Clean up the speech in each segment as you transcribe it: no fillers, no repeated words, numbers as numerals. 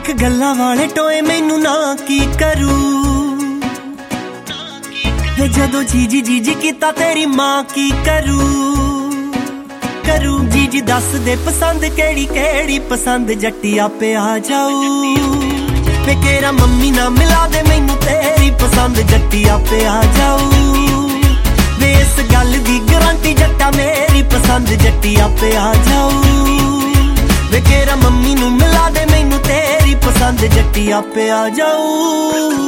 देख गल्लां वाले टोए मैनू ना की करू जदों जीजी जीजी किता तेरी मां की करू करू जीजी दस दे पसंद केड़ी केड़ी पसंद जट्टी आपे आ जाऊ वे केरा मम्मी ना मिला दे मैनू तेरी पसंद जट्टी आपे आ जाऊ वे इस गल दी गारंटी जट्टा मेरी पसंद जट्टी आपे आ जाऊ वे केरा मम्मी नू मिला दे मैनू तेरी पसंद जट्टी आपे आ जाऊ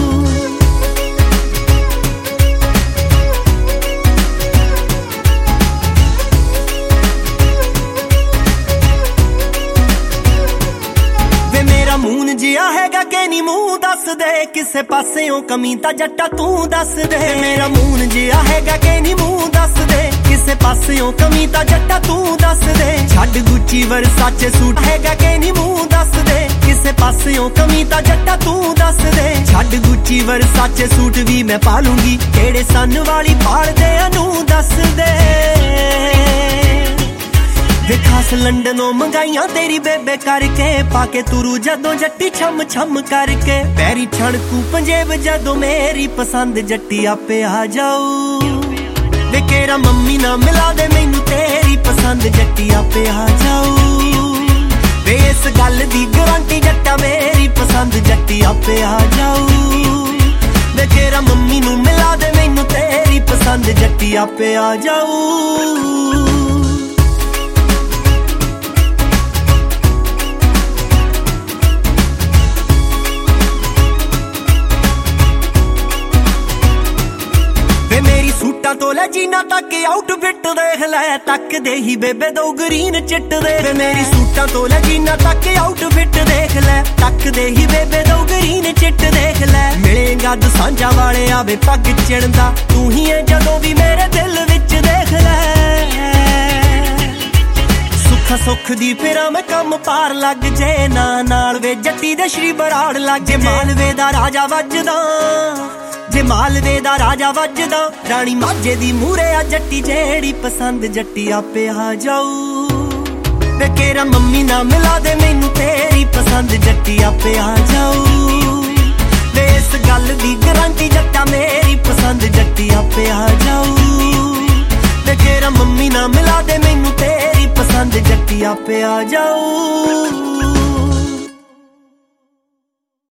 मून जिया हैगा कि नी मूंह दस दे किसे पासेओं कमी तां जट्टा तू दस दे मेरा मून जिया हैगा कि नी मूंह दस दे किसे पासेओं कमी तां जट्टा तू दस दे छड्ड गुच्ची वर्साचे सूट हैगा कि नी मूंह दस दे किसे पासेओं कमी तां जट्टा तू दस दे छड्ड गुच्ची वर्साचे सूट भी मैं पा लूंगी केड़े सन वाली पाड़ दे अनू दस दे वे खास लंडनों मंगाइयां तेरी बेबे करके पाके तुरू जदों जट्टी छम छम करके पैरी छड़कू पंजेब जदों मेरी पसंद जट्टी आपे आ जाऊ वे केरा मम्मी ना मिला दे मैनू तेरी पसंद जट्टी आपे आ जाऊ वे इस गल दी गारंटी जट्टा मेरी पसंद जट्टी आपे आ जाऊ वे केरा मम्मी नू मिला दे मैनू तेरी पसंद जट्टी आपे आ जाऊ सूटां तो लै जीना तक आउटफिट देख लै तक दे ही बेबे दो ग्रीन चिट दे मेरी सूटां तो लै जीना तक आउटफिट देख लै तक दे ही बेबे दो ग्रीन चिट देख लै मिलेगा दसांजा वाले आवे पग चिड़दा तू ही है जदों भी मेरे दिल विच देख लै सुख सुख दी फिरां मैं कम पार लग जे ना नाल वे जट्टी दे श्री बराड़ लग जे मालवे दा राजा वजदा जे मालवे दा राजा वजदा रानी माझे दी मूरे आ जट्टी जेड़ी पसंद जट्टी आपे आ जाऊ वे केरा मम्मी ना मिला दे मैनू तेरी पसंद जट्टी आपे आ जाऊ वे इस गल दी गारंटी जट्टा मेरी पसंद जट्टी आपे आ जाऊ वे केरा मम्मी ना मिला दे मैनू तेरी पसंद जट्टी आपे आ जाऊ